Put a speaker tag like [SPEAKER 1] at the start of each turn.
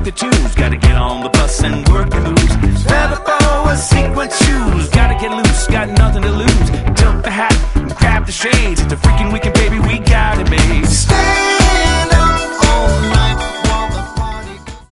[SPEAKER 1] the tunes. Gotta get on the bus and work the moves. Feather boa, sequin shoes. Gotta get loose, got nothing to lose. Tilt the hat, grab the shades. It's a freaking weekend, baby, we got it made.